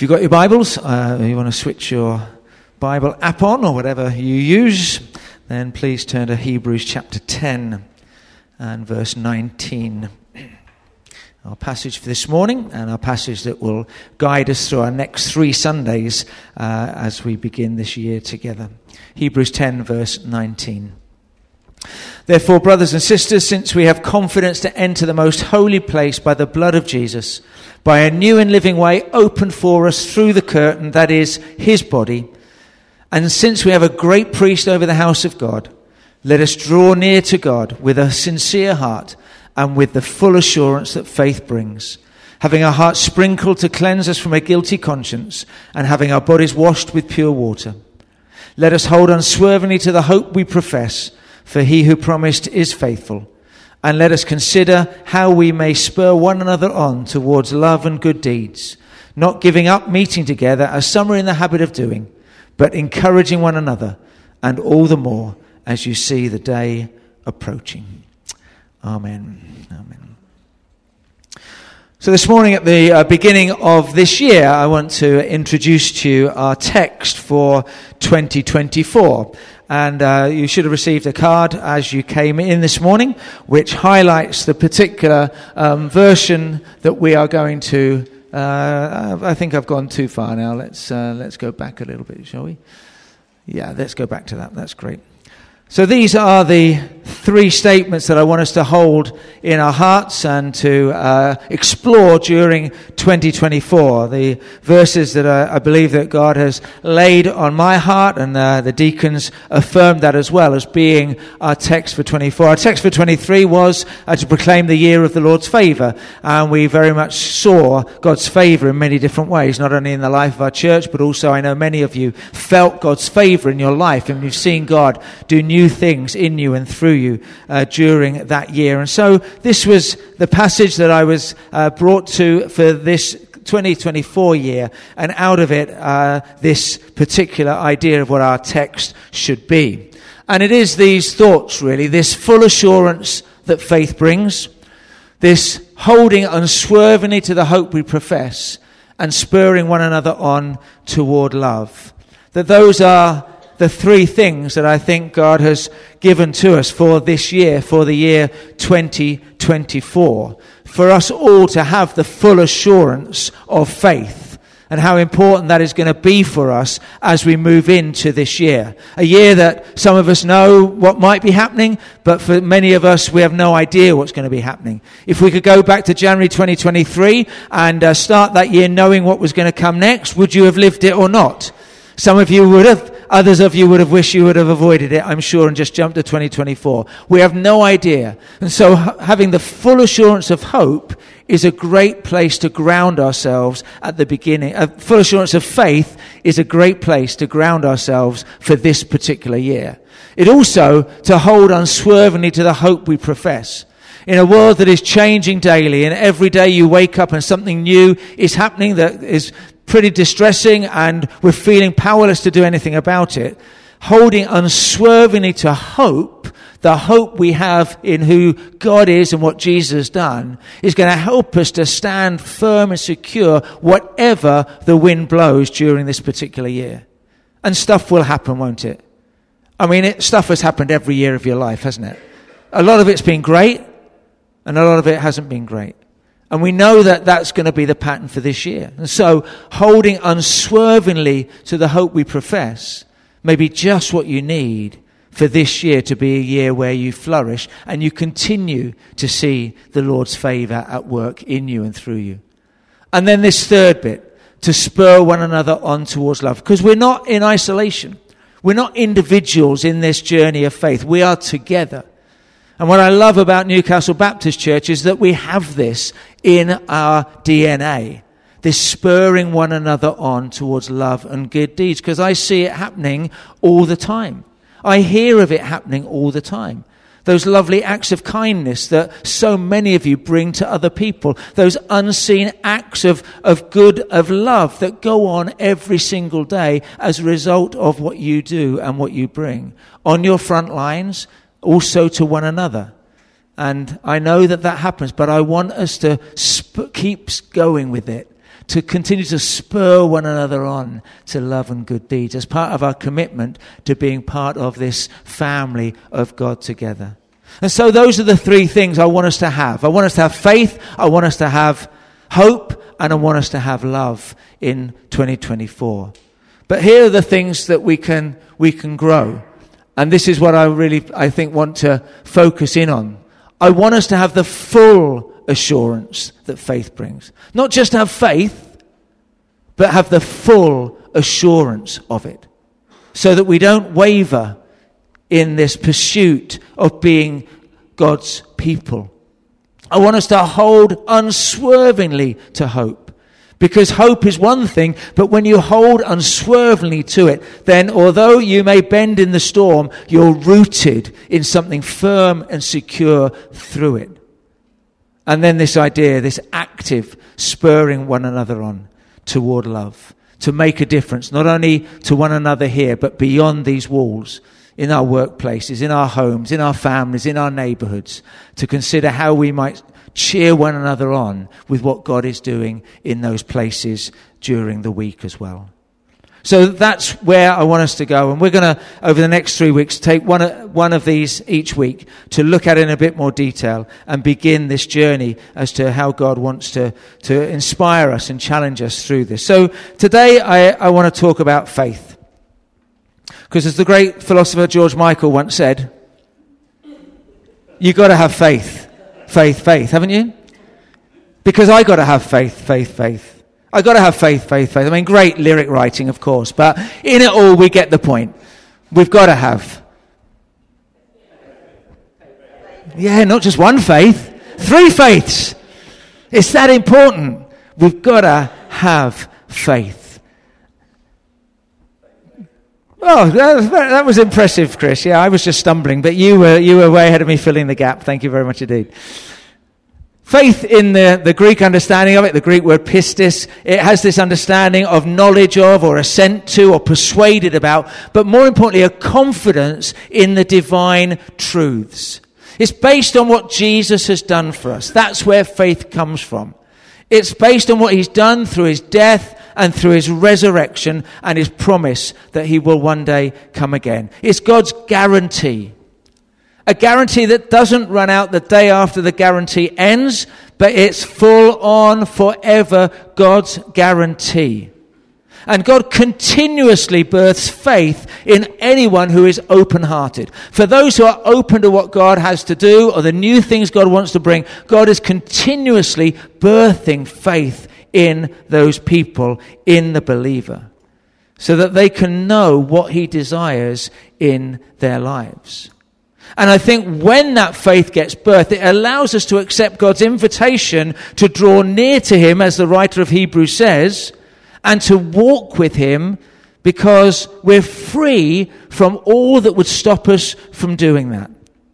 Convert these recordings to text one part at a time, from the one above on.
you've got your Bibles, you want to switch your Bible app on or whatever you use, then please turn to Hebrews chapter 10 and verse 19. Our passage for this morning, and our passage that will guide us through our next 3 Sundays as we begin this year together. Hebrews 10 verse 19. Therefore, brothers and sisters, since we have confidence to enter the most holy place by the blood of Jesus, by a new and living way opened for us through the curtain, that is, his body, and since we have a great priest over the house of God, let us draw near to God with a sincere heart and with the full assurance that faith brings, having our hearts sprinkled to cleanse us from a guilty conscience, and having our bodies washed with pure water. Let us hold unswervingly to the hope we profess, for he who promised is faithful. And let us consider how we may spur one another on towards love and good deeds, not giving up meeting together as some are in the habit of doing, but encouraging one another, and all the more as you see the day approaching. Amen. Amen. So this morning at the beginning of this year, I want to introduce to you our text for 2024. And you should have received a card as you came in this morning, which highlights the particular version that we are going to. I think I've gone too far now. Let's go back a little bit, shall we? Yeah, let's go back to that. That's great. So these are the 3 statements that I want us to hold in our hearts and to explore during 2024. The verses that I believe that God has laid on my heart, and the deacons affirmed that as well as being our text for 24. Our text for 23 was to proclaim the year of the Lord's favour, and we very much saw God's favour in many different ways, not only in the life of our church, but also I know many of you felt God's favour in your life, and you've seen God do new things in you and through you during that year. And so this was the passage that I was brought to for this 2024 year, and out of it this particular idea of what our text should be. And it is these thoughts really, this full assurance that faith brings, this holding unswervingly to the hope we profess, and spurring one another on toward love. That those are the 3 things that I think God has given to us for this year, for the year 2024. For us all to have the full assurance of faith, and how important that is going to be for us as we move into this year. A year that some of us know what might be happening, but for many of us, we have no idea what's going to be happening. If we could go back to January 2023 and start that year knowing what was going to come next, would you have lived it or not? Some of you would have. Others of you would have wished you would have avoided it, I'm sure, and just jumped to 2024. We have no idea. And so having the full assurance of hope is a great place to ground ourselves at the beginning. Full assurance of faith is a great place to ground ourselves for this particular year. It also to hold unswervingly to the hope we profess. In a world that is changing daily, and every day you wake up and something new is happening that is pretty distressing, and we're feeling powerless to do anything about it, holding unswervingly to hope, the hope we have in who God is and what Jesus has done, is going to help us to stand firm and secure whatever the wind blows during this particular year. And stuff will happen, won't it? I mean, stuff has happened every year of your life, hasn't it? A lot of it's been great, and a lot of it hasn't been great. And we know that that's going to be the pattern for this year. And so holding unswervingly to the hope we profess may be just what you need for this year to be a year where you flourish and you continue to see the Lord's favour at work in you and through you. And then this third bit, to spur one another on towards love. Because we're not in isolation. We're not individuals in this journey of faith. We are together. And what I love about Newcastle Baptist Church is that we have this in our DNA, this spurring one another on towards love and good deeds, because I see it happening all the time. I hear of it happening all the time. Those lovely acts of kindness that so many of you bring to other people, those unseen acts of good, of love that go on every single day as a result of what you do and what you bring on your front lines, also to one another. And I know that happens, but I want us to keep going with it, to continue to spur one another on to love and good deeds as part of our commitment to being part of this family of God together. And so those are the three things I want us to have. I want us to have faith, I want us to have hope, and I want us to have love in 2024. But here are the things that we can grow. And this is what I think want to focus in on. I want us to have the full assurance that faith brings. Not just have faith, but have the full assurance of it. So that we don't waver in this pursuit of being God's people. I want us to hold unswervingly to hope. Because hope is one thing, but when you hold unswervingly to it, then although you may bend in the storm, you're rooted in something firm and secure through it. And then this idea, this active spurring one another on toward love, to make a difference, not only to one another here, but beyond these walls, in our workplaces, in our homes, in our families, in our neighborhoods, to consider how we might cheer one another on with what God is doing in those places during the week as well. So that's where I want us to go. And we're going to, over the next 3 weeks, take one of these each week to look at it in a bit more detail and begin this journey as to how God wants to inspire us and challenge us through this. So today I want to talk about faith. Because as the great philosopher George Michael once said, you've got to have faith. Faith, haven't you? Because I got to have faith. I got to have faith. I mean, great lyric writing, of course, but in it all, we get the point. We've got to have. Yeah, not just one faith, 3 faiths. It's that important. We've got to have faith. Oh, that was impressive, Chris. Yeah, I was just stumbling, but you were way ahead of me filling the gap. Thank you very much indeed. Faith in the Greek understanding of it, the Greek word pistis, it has this understanding of knowledge of or assent to or persuaded about, but more importantly, a confidence in the divine truths. It's based on what Jesus has done for us. That's where faith comes from. It's based on what he's done through his death and through his resurrection and his promise that he will one day come again. It's God's guarantee. A guarantee that doesn't run out the day after the guarantee ends, but it's full on forever God's guarantee. And God continuously births faith in anyone who is open-hearted. For those who are open to what God has to do or the new things God wants to bring, God is continuously birthing faith in those people, in the believer, so that they can know what he desires in their lives. And I think when that faith gets birthed, it allows us to accept God's invitation to draw near to him, as the writer of Hebrews says, and to walk with him, because we're free from all that would stop us from doing that.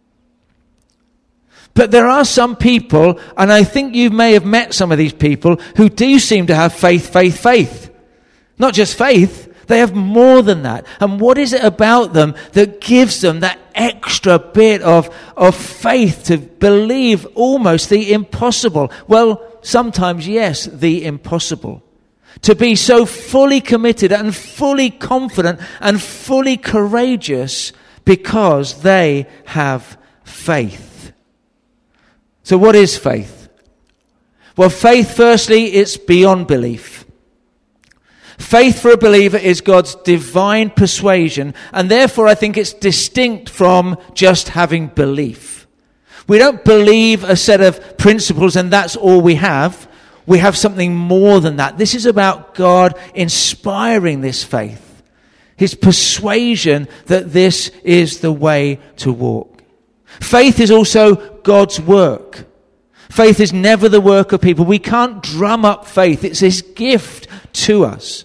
But there are some people, and I think you may have met some of these people, who do seem to have faith. Not just faith, they have more than that. And what is it about them that gives them that extra bit of faith to believe almost the impossible? Well, sometimes, yes, the impossible. To be so fully committed and fully confident and fully courageous because they have faith. So what is faith? Well, faith, firstly, it's beyond belief. Faith for a believer is God's divine persuasion, and therefore I think it's distinct from just having belief. We don't believe a set of principles and that's all we have. We have something more than that. This is about God inspiring this faith, his persuasion that this is the way to walk. Faith is also God's work. Faith is never the work of people. We can't drum up faith. It's his gift to us.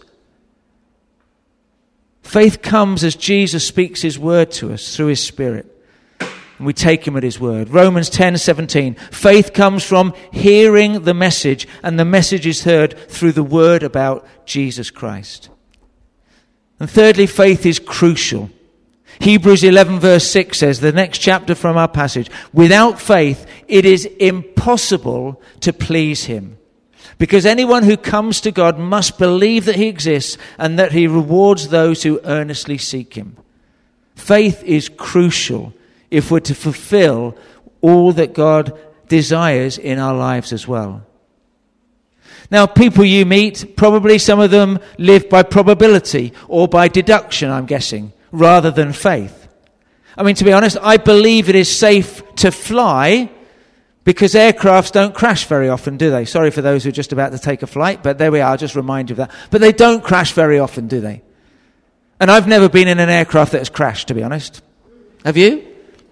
Faith comes as Jesus speaks his word to us through his Spirit. And we take him at his word. Romans 10:17. Faith comes from hearing the message, and the message is heard through the word about Jesus Christ. And thirdly, faith is crucial. Hebrews 11 verse 6 says, the next chapter from our passage, without faith it is impossible to please him. Because anyone who comes to God must believe that he exists and that he rewards those who earnestly seek him. Faith is crucial if we're to fulfill all that God desires in our lives as well. Now, people you meet, probably some of them live by probability or by deduction, I'm guessing, rather than faith. I mean, to be honest, I believe it is safe to fly because aircrafts don't crash very often, do they? Sorry for those who are just about to take a flight, but there we are, I'll just remind you of that. But they don't crash very often, do they? And I've never been in an aircraft that has crashed, to be honest. Have you?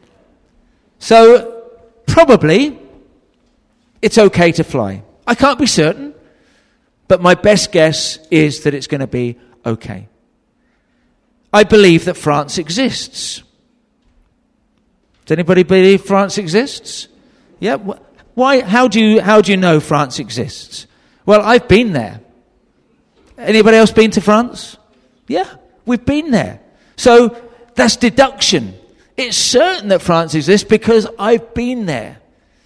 So, probably, it's okay to fly. I can't be certain, but my best guess is that it's going to be okay. I believe that France exists. Does anybody believe France exists? Yeah. Why? How do you know France exists? Well, I've been there. Anybody else been to France? Yeah, we've been there. So that's deduction. It's certain that France exists because I've been there.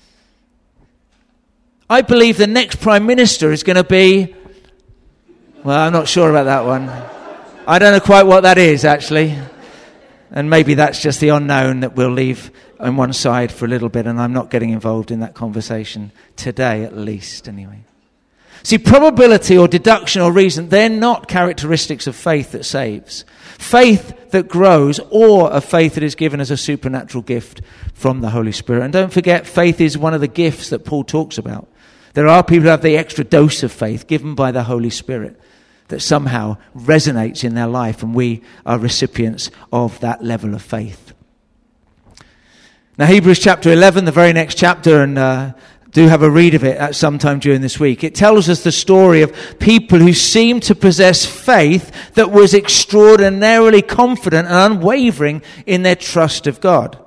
I believe the next Prime Minister is going to be... Well, I'm not sure about that one. I don't know quite what that is, actually. And maybe that's just the unknown that we'll leave on one side for a little bit, and I'm not getting involved in that conversation today, at least, anyway. See, probability or deduction or reason, they're not characteristics of faith that saves. Faith that grows, or a faith that is given as a supernatural gift from the Holy Spirit. And don't forget, faith is one of the gifts that Paul talks about. There are people who have the extra dose of faith given by the Holy Spirit that somehow resonates in their life, and we are recipients of that level of faith. Now, Hebrews chapter 11, the very next chapter, and do have a read of it at some time during this week. It tells us the story of people who seem to possess faith that was extraordinarily confident and unwavering in their trust of God.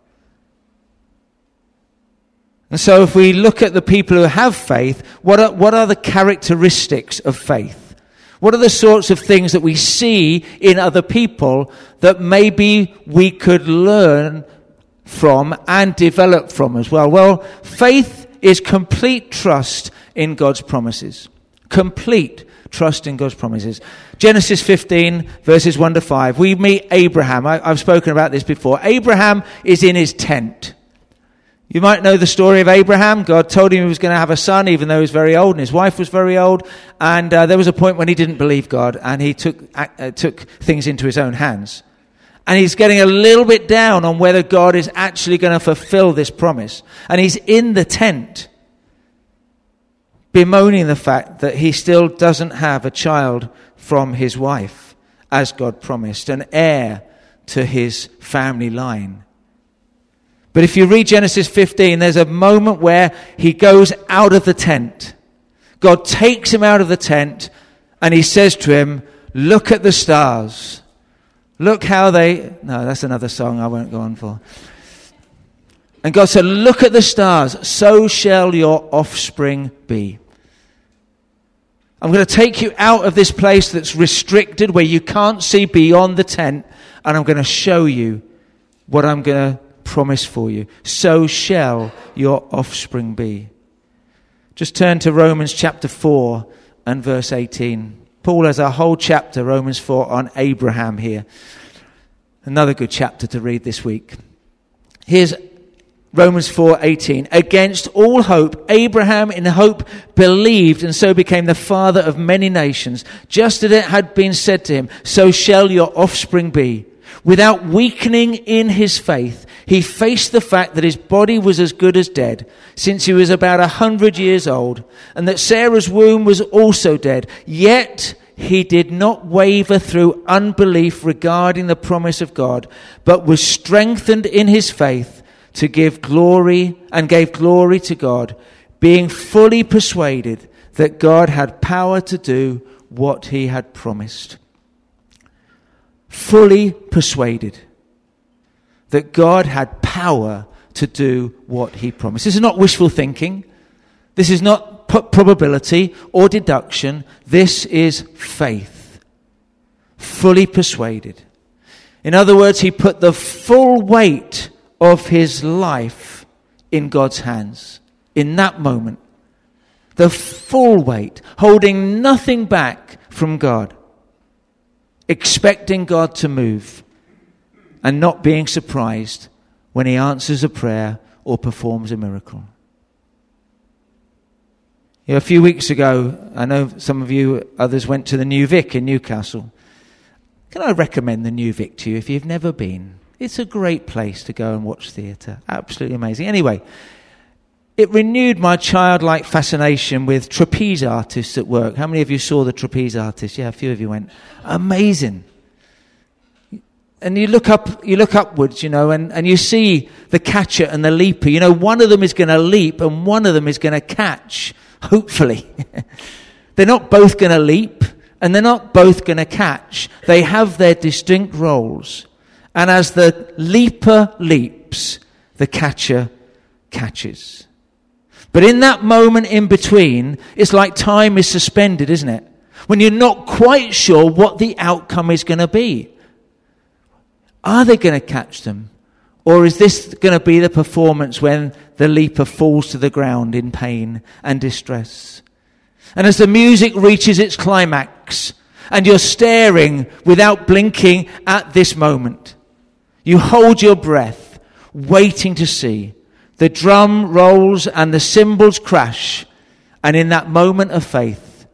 And so if we look at the people who have faith, what are the characteristics of faith? What are the sorts of things that we see in other people that maybe we could learn from and develop from as well? Well, faith is complete trust in God's promises. Complete trust in God's promises. Genesis 15, verses 1 to 5. We meet Abraham. I've spoken about this before. Abraham is in his tent. You might know the story of Abraham. God told him he was going to have a son, even though he was very old, and his wife was very old. And there was a point when he didn't believe God, and he took things into his own hands. And he's getting a little bit down on whether God is actually going to fulfill this promise. And he's in the tent, bemoaning the fact that he still doesn't have a child from his wife, as God promised, an heir to his family line. But if you read Genesis 15, there's a moment where he goes out of the tent. God takes him out of the tent and he says to him, "Look at the stars. Look how they..." No, that's another song I won't go on for. And God said, "Look at the stars, so shall your offspring be." I'm going to take you out of this place that's restricted, where you can't see beyond the tent, and I'm going to show you what I'm going to promise for you. So shall your offspring be. Just turn to Romans chapter 4 and verse 18. Paul has a whole chapter, Romans 4, on Abraham here. Another good chapter to read this week. Here's Romans 4:18. Against all hope, Abraham in hope believed, and so became the father of many nations. Just as it had been said to him, so shall your offspring be. Without weakening in his faith, he faced the fact that his body was as good as dead, since he was about 100 years old, and that Sarah's womb was also dead. Yet he did not waver through unbelief regarding the promise of God, but was strengthened in his faith to give glory, and gave glory to God, being fully persuaded that God had power to do what he had promised. Fully persuaded that God had power to do what he promised. This is not wishful thinking. This is not probability or deduction. This is faith. Fully persuaded. In other words, he put the full weight of his life in God's hands in that moment. The full weight, holding nothing back from God. Expecting God to move and not being surprised when he answers a prayer or performs a miracle. You know, a few weeks ago, I know some of you others went to the New Vic in Newcastle. Can I recommend the New Vic to you if you've never been? It's a great place to go and watch theatre. Absolutely amazing. Anyway, it renewed my childlike fascination with trapeze artists at work. How many of you saw the trapeze artists? Yeah, a few of you went. Amazing. And you look upwards, you know, and you see the catcher and the leaper. You know, one of them is going to leap and one of them is going to catch. Hopefully. They're not both going to leap and they're not both going to catch. They have their distinct roles. And as the leaper leaps, the catcher catches. But in that moment in between, it's like time is suspended, isn't it? When you're not quite sure what the outcome is going to be. Are they going to catch them? Or is this going to be the performance when the leaper falls to the ground in pain and distress? And as the music reaches its climax, and you're staring without blinking at this moment, you hold your breath, waiting to see. The drum rolls and the cymbals crash, and in that moment of faith,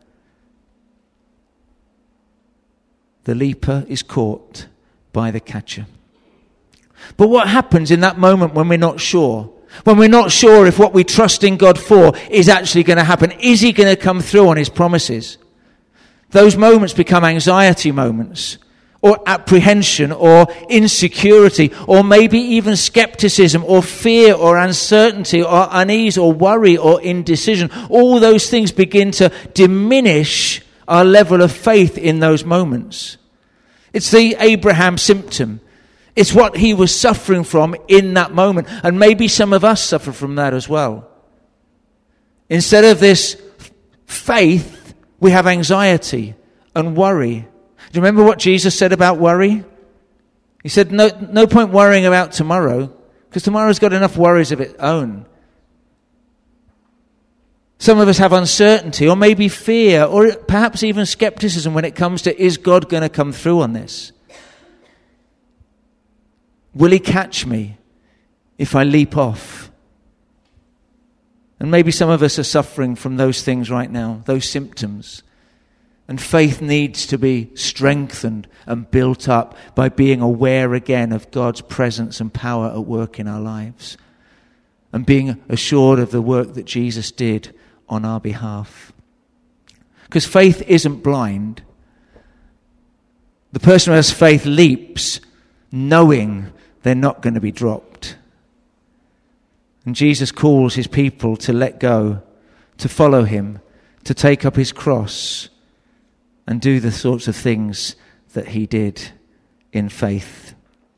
the leaper is caught by the catcher. But what happens in that moment when we're not sure? When we're not sure if what we trust in God for is actually going to happen? Is he going to come through on his promises? Those moments become anxiety moments, or apprehension, or insecurity, or maybe even skepticism, or fear, or uncertainty, or unease, or worry, or indecision. All those things begin to diminish our level of faith in those moments. It's the Abraham symptom. It's what he was suffering from in that moment. And maybe some of us suffer from that as well. Instead of this faith, we have anxiety and worry. Do you remember what Jesus said about worry? He said, no point worrying about tomorrow, because tomorrow's got enough worries of its own. Some of us have uncertainty, or maybe fear, or perhaps even skepticism when it comes to, is God going to come through on this? Will he catch me if I leap off? And maybe some of us are suffering from those things right now, those symptoms. And faith needs to be strengthened and built up by being aware again of God's presence and power at work in our lives. And being assured of the work that Jesus did on our behalf. Because faith isn't blind. The person who has faith leaps knowing they're not going to be dropped. And Jesus calls his people to let go, to follow him, to take up his cross and do the sorts of things that he did in faith.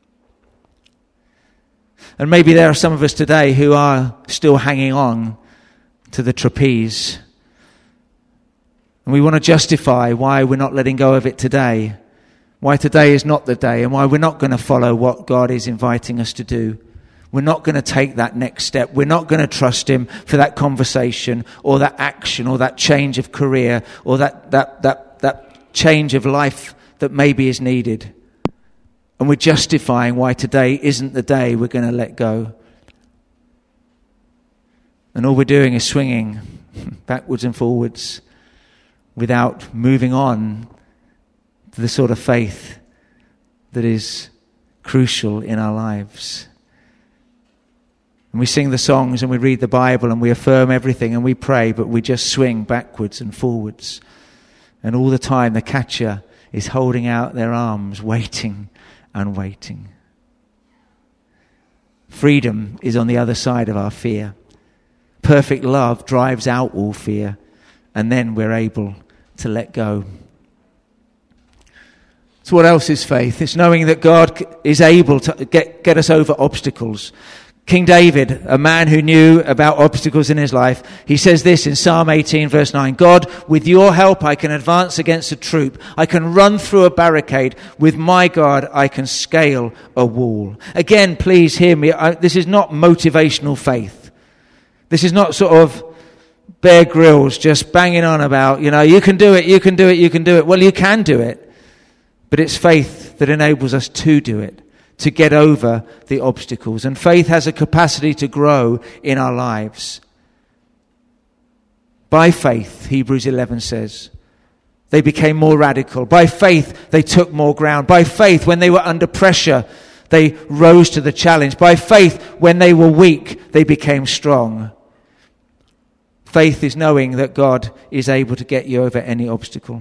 And maybe there are some of us today who are still hanging on to the trapeze. And we want to justify why we're not letting go of it today. Why today is not the day, and why we're not going to follow what God is inviting us to do. We're not going to take that next step. We're not going to trust him for that conversation or that action or that change of career or that change of life that maybe is needed. And we're justifying why today isn't the day we're going to let go. And all we're doing is swinging backwards and forwards without moving on to the sort of faith that is crucial in our lives. And we sing the songs and we read the Bible and we affirm everything and we pray, but we just swing backwards and forwards. And all the time the catcher is holding out their arms, waiting and waiting. Freedom is on the other side of our fear. Perfect love drives out all fear, and then we're able to let go. So what else is faith? It's knowing that God is able to get us over obstacles. King David, a man who knew about obstacles in his life, he says this in Psalm 18 verse 9, God, with your help I can advance against a troop. I can run through a barricade. With my God I can scale a wall. Again, please hear me. This is not motivational faith. This is not sort of Bear Grylls just banging on about, you can do it, you can do it, you can do it. Well, you can do it, but it's faith that enables us to do it, to get over the obstacles. And faith has a capacity to grow in our lives. By faith, Hebrews 11 says, they became more radical. By faith, they took more ground. By faith, when they were under pressure, they rose to the challenge. By faith, when they were weak, they became strong. Faith is knowing that God is able to get you over any obstacle.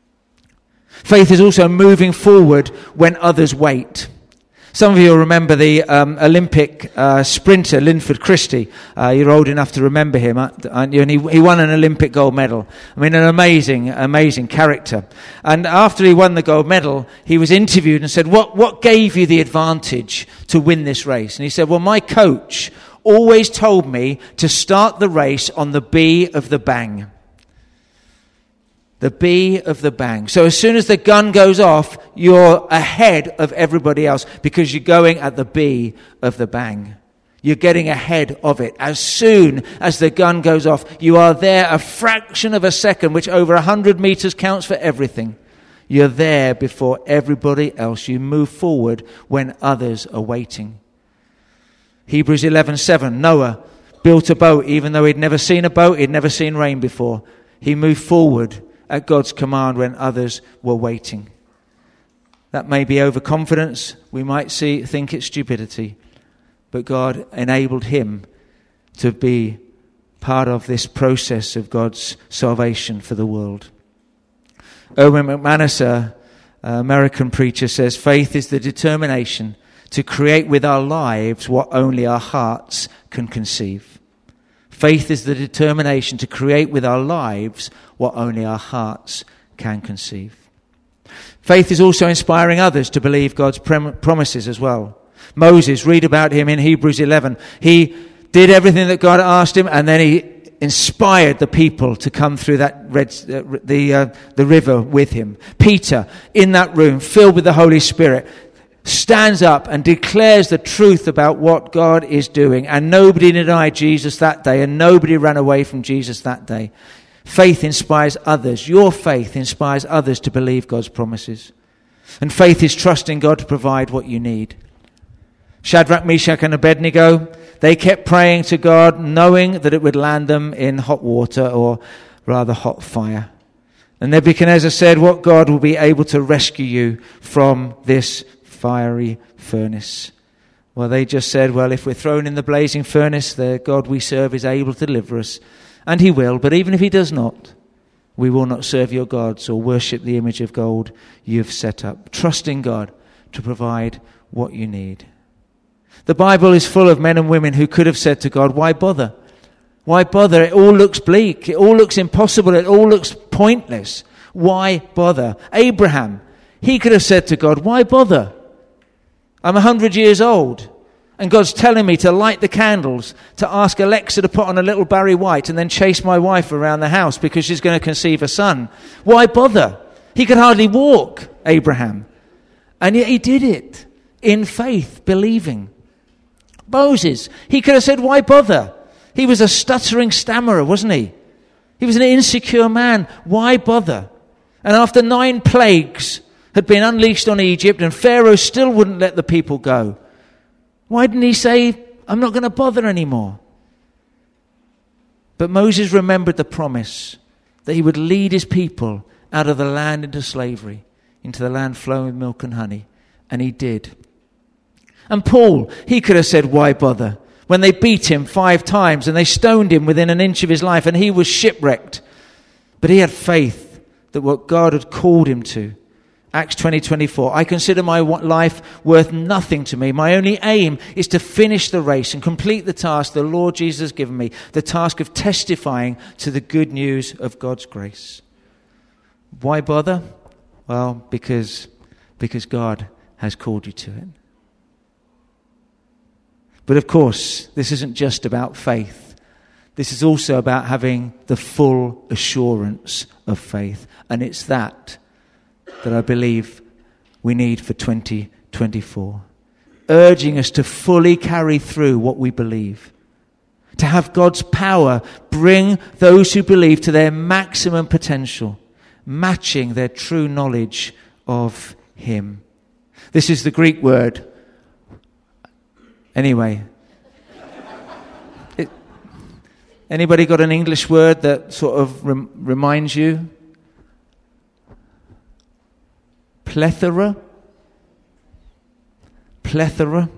Faith is also moving forward when others wait. Some of you will remember the Olympic sprinter, Linford Christie. You're old enough to remember him, aren't you? And he won an Olympic gold medal. I mean, an amazing character. And after he won the gold medal, he was interviewed and said, what gave you the advantage to win this race? And he said, well, my coach always told me to start the race on the B of the bang. The B of the bang. So as soon as the gun goes off, you're ahead of everybody else because you're going at the B of the bang. You're getting ahead of it. As soon as the gun goes off, you are there a fraction of a second, which over 100 meters counts for everything. You're there before everybody else. You move forward when others are waiting. Hebrews 11:7, Noah built a boat even though he'd never seen a boat, he'd never seen rain before. He moved forward at God's command when others were waiting. That may be overconfidence. We might think it's stupidity. But God enabled him to be part of this process of God's salvation for the world. Erwin McManus, an American preacher, says, faith is the determination to create with our lives what only our hearts can conceive. Faith is the determination to create with our lives what only our hearts can conceive. Faith is also inspiring others to believe God's promises as well. Moses, read about him in Hebrews 11. He did everything that God asked him, and then he inspired the people to come through that the river with him. Peter, in that room, filled with the Holy Spirit, stands up and declares the truth about what God is doing. And nobody denied Jesus that day, and nobody ran away from Jesus that day. Faith inspires others. Your faith inspires others to believe God's promises. And faith is trusting God to provide what you need. Shadrach, Meshach, and Abednego, they kept praying to God, knowing that it would land them in hot water, or rather hot fire. And Nebuchadnezzar said, what God will be able to rescue you from this fiery furnace? Well, they just said, well, if we're thrown in the blazing furnace, the God we serve is able to deliver us. And he will, but even if he does not, we will not serve your gods or worship the image of gold you've set up. Trusting God to provide what you need. The Bible is full of men and women who could have said to God, why bother? Why bother? It all looks bleak. It all looks impossible. It all looks pointless. Why bother? Abraham, he could have said to God, why bother? I'm 100 years old, and God's telling me to light the candles, to ask Alexa to put on a little Barry White and then chase my wife around the house because she's going to conceive a son. Why bother? He could hardly walk, Abraham. And yet he did it in faith, believing. Moses, he could have said, why bother? He was a stuttering stammerer, wasn't he? He was an insecure man. Why bother? And after 9 plagues had been unleashed on Egypt, and Pharaoh still wouldn't let the people go, why didn't he say, I'm not going to bother anymore? But Moses remembered the promise that he would lead his people out of the land into slavery, into the land flowing with milk and honey. And he did. And Paul, he could have said, why bother? When they beat him 5 times and they stoned him within an inch of his life, and he was shipwrecked. But he had faith that what God had called him to. Acts 20:24, I consider my life worth nothing to me. My only aim is to finish the race and complete the task the Lord Jesus has given me, the task of testifying to the good news of God's grace. Why bother? Well, because God has called you to it. But of course, this isn't just about faith. This is also about having the full assurance of faith. And it's that I believe we need for 2024. Urging us to fully carry through what we believe. To have God's power bring those who believe to their maximum potential, matching their true knowledge of Him. This is the Greek word. Anyway. Anybody got an English word that sort of reminds you? Plethora? Plethora?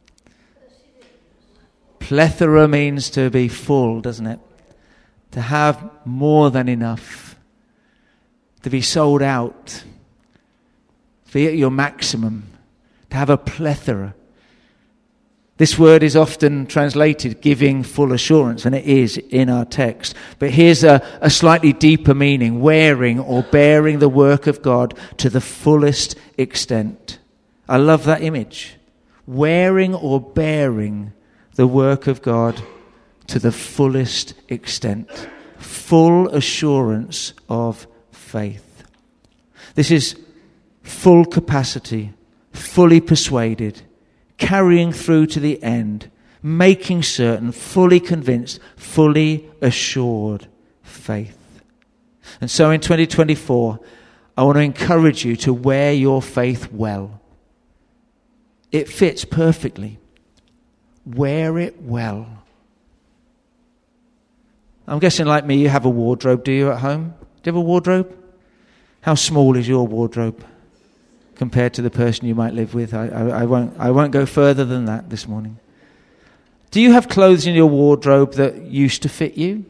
Plethora means to be full, doesn't it? To have more than enough. To be sold out. To be at your maximum. To have a plethora. This word is often translated giving full assurance, and it is in our text. But here's a slightly deeper meaning, wearing or bearing the work of God to the fullest extent. I love that image. Wearing or bearing the work of God to the fullest extent. Full assurance of faith. This is full capacity, fully persuaded, carrying through to the end, making certain, fully convinced, fully assured faith. And so in 2024, I want to encourage you to wear your faith well. It fits perfectly. Wear it well. I'm guessing like me, you have a wardrobe, do you, at home? Do you have a wardrobe? How small is your wardrobe compared to the person you might live with? I won't go further than that this morning. Do you have clothes in your wardrobe that used to fit you?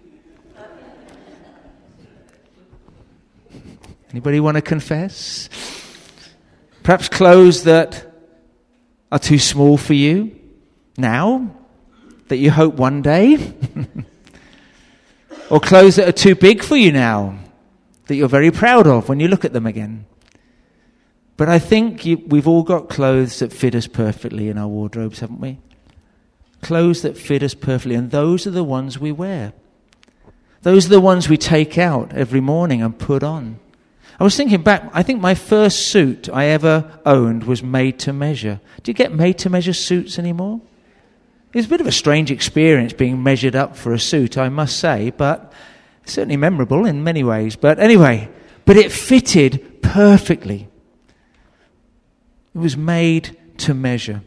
Anybody want to confess? Perhaps clothes that are too small for you now, that you hope one day? Or clothes that are too big for you now, that you're very proud of when you look at them again? But I think we've all got clothes that fit us perfectly in our wardrobes, haven't we? Clothes that fit us perfectly, and those are the ones we wear. Those are the ones we take out every morning and put on. I was thinking back, I think my first suit I ever owned was made to measure. Do you get made to measure suits anymore? It was a bit of a strange experience being measured up for a suit, I must say, but certainly memorable in many ways. But anyway, it fitted perfectly. It was made to measure.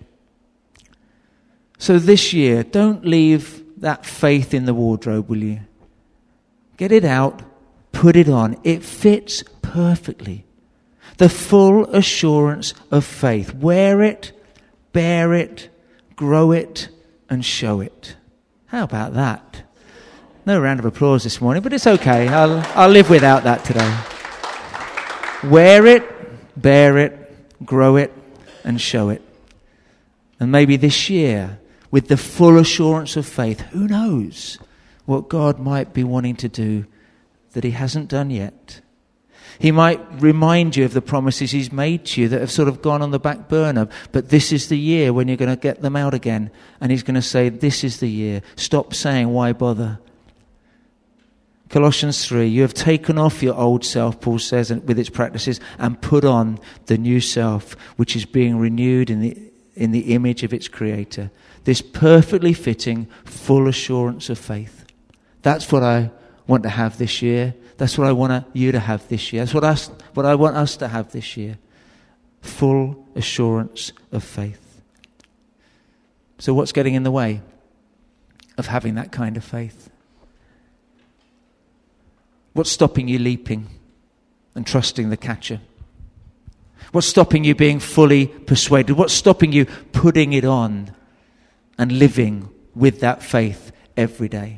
So this year, don't leave that faith in the wardrobe, will you? Get it out, put it on. It fits perfectly. The full assurance of faith. Wear it, bear it, grow it, and show it. How about that? No round of applause this morning, but it's okay. I'll live without that today. Wear it, bear it, grow it, and show it. And maybe this year, with the full assurance of faith, who knows what God might be wanting to do that He hasn't done yet. He might remind you of the promises He's made to you that have sort of gone on the back burner. But this is the year when you're going to get them out again. And He's going to say, this is the year. Stop saying, why bother? Colossians 3, you have taken off your old self, Paul says, with its practices, and put on the new self, which is being renewed in the image of its creator. This perfectly fitting, full assurance of faith. That's what I want to have this year. That's what I want you to have this year. That's what I want us to have this year. Full assurance of faith. So what's getting in the way of having that kind of faith? What's stopping you leaping and trusting the catcher? What's stopping you being fully persuaded? What's stopping you putting it on and living with that faith every day?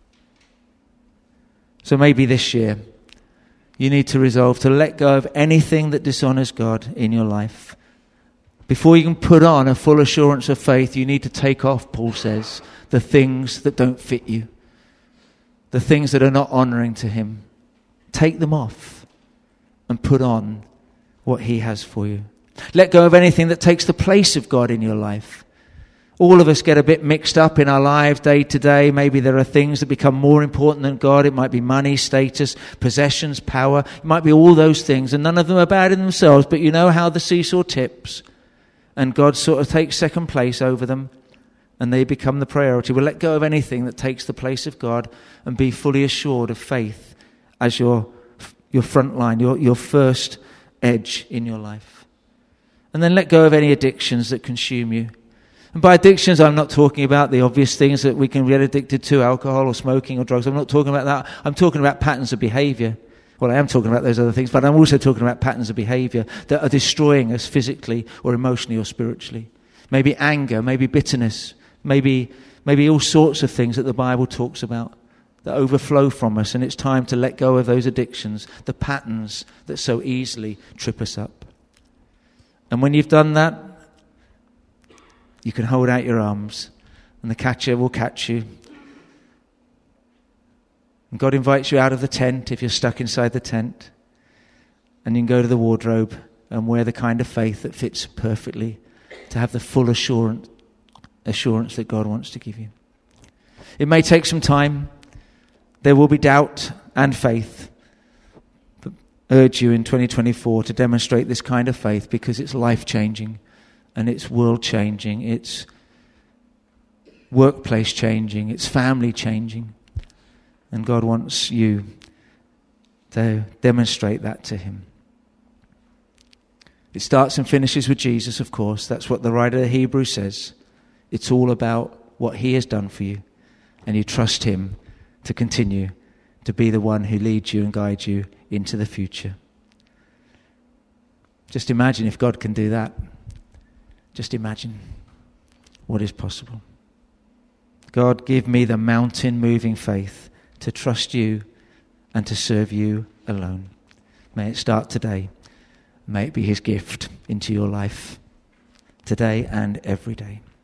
So maybe this year you need to resolve to let go of anything that dishonors God in your life. Before you can put on a full assurance of faith, you need to take off, Paul says, the things that don't fit you, the things that are not honoring to Him. Take them off and put on what He has for you. Let go of anything that takes the place of God in your life. All of us get a bit mixed up in our lives day to day. Maybe there are things that become more important than God. It might be money, status, possessions, power. It might be all those things, and none of them are bad in themselves, but you know how the seesaw tips, and God sort of takes second place over them. and they become the priority. We'll let go of anything that takes the place of God and be fully assured of faith as your front line, your first edge in your life. And then let go of any addictions that consume you. And by addictions, I'm not talking about the obvious things that we can get addicted to, alcohol or smoking or drugs. I'm not talking about that. I'm talking about patterns of behavior. Well, I am talking about those other things, but I'm also talking about patterns of behavior that are destroying us physically or emotionally or spiritually. Maybe anger, maybe bitterness, maybe all sorts of things that the Bible talks about that overflow from us, and it's time to let go of those addictions, the patterns that so easily trip us up. And when you've done that, you can hold out your arms, and the catcher will catch you. And God invites you out of the tent if you're stuck inside the tent, and you can go to the wardrobe and wear the kind of faith that fits perfectly to have the full assurance that God wants to give you. It may take some time. There will be doubt and faith. But I urge you in 2024 to demonstrate this kind of faith, because it's life-changing and it's world-changing, it's workplace-changing, it's family-changing. And God wants you to demonstrate that to him. It starts and finishes with Jesus, of course. That's what the writer of Hebrews says. It's all about what he has done for you. And you trust him to continue to be the one who leads you and guides you into the future. Just imagine if God can do that. Just imagine what is possible. God, give me the mountain-moving faith to trust you and to serve you alone. May it start today. May it be his gift into your life today and every day.